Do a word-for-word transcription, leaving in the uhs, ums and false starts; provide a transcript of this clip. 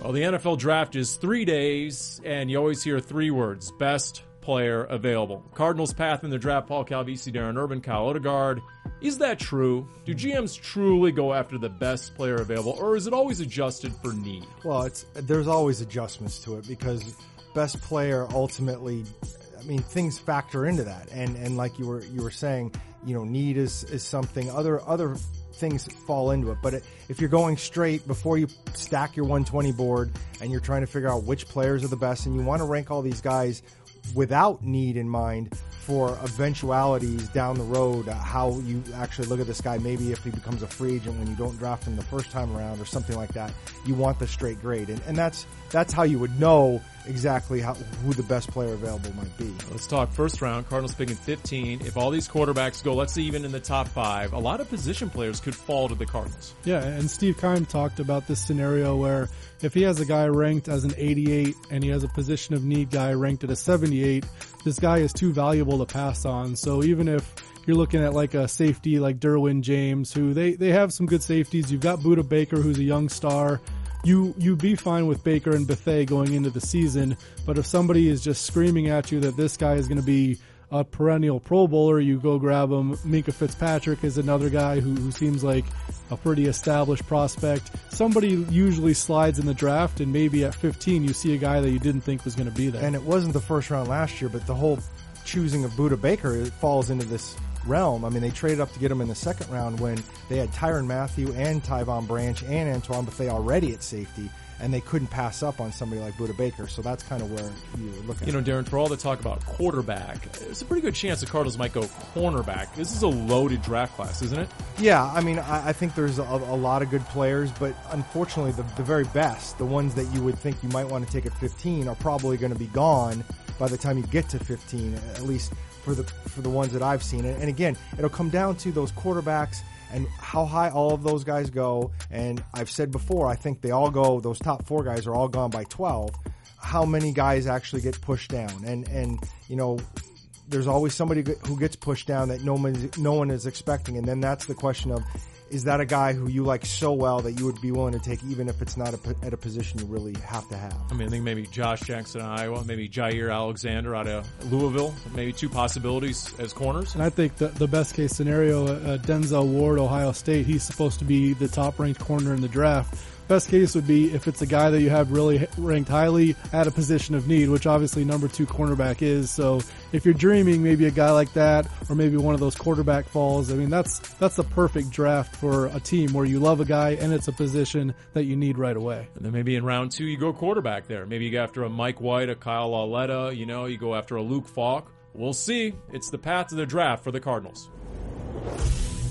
Well, the N F L draft is three days, and you always hear three words: best player available. Cardinals' path in the draft: Paul Calvisi, Darren Urban, Kyle Odegaard. Is that true? Do G Ms truly go after the best player available, or is it always adjusted for need? Well, it's there's always adjustments to it because best player ultimately, I mean, things factor into that, and and like you were you were saying, you know, need is is something. Other other things fall into it, but it, if you're going straight before you stack your one twenty board and you're trying to figure out which players are the best, and you want to rank all these guys without need in mind for eventualities down the road, uh, how you actually look at this guy, maybe if he becomes a free agent when you don't draft him the first time around or something like that, you want the straight grade. And, and that's that's how you would know exactly how, who the best player available might be. Let's talk first round. Cardinals picking fifteen. If all these quarterbacks go, let's say even in the top five, a lot of position players could fall to the Cardinals. Yeah, and Steve Keim talked about this scenario where if he has a guy ranked as an eighty-eight and he has a position of need guy ranked at a seventy-eight, this guy is too valuable to pass on. So even if you're looking at like a safety like Derwin James, who they, they have some good safeties. You've got Budda Baker, who's a young star. You, you'd be fine with Baker and Bethea going into the season. But if somebody is just screaming at you that this guy is going to be a perennial Pro Bowler, you go grab him. Minkah Fitzpatrick is another guy who, who seems like a pretty established prospect. Somebody usually slides in the draft, and maybe at fifteen you see a guy that you didn't think was going to be there. And it wasn't the first round last year, but the whole choosing of Budda Baker, it falls into this realm. I mean, they traded up to get him in the second round when they had Tyrann Mathieu and Tyvon Branch and Antoine Bethea already at safety, and they couldn't pass up on somebody like Budda Baker. So that's kind of where you look at You know, it. Darren, for all the talk about quarterback, there's a pretty good chance the Cardinals might go cornerback. This is a loaded draft class, isn't it? Yeah, I mean, I, I think there's a, a lot of good players, but unfortunately the, the very best, the ones that you would think you might want to take at fifteen, are probably going to be gone by the time you get to fifteen, at least for the for the ones that I've seen. And, and again, it'll come down to those quarterbacks and how high all of those guys go. And I've said before, I think they all go, those top four guys are all gone by twelve. How many guys actually get pushed down? And, and, you know, there's always somebody who gets pushed down that no one, no one is expecting. And then that's the question of, is that a guy who you like so well that you would be willing to take even if it's not a, at a position you really have to have? I mean, I think maybe Josh Jackson, Iowa, maybe Jair Alexander out of Louisville, maybe two possibilities as corners. And I think the, the best case scenario, uh, Denzel Ward, Ohio State, he's supposed to be the top ranked corner in the draft. Best case would be if it's a guy that you have really ranked highly at a position of need, which obviously number two cornerback is. So if you're dreaming maybe a guy like that, or maybe one of those quarterback falls, I mean, that's, that's the perfect draft for a team where you love a guy and it's a position that you need right away. And then maybe in round two, you go quarterback there. Maybe you go after a Mike White, a Kyle Lauletta, you know, you go after a Luke Falk. We'll see. It's the path to the draft for the Cardinals.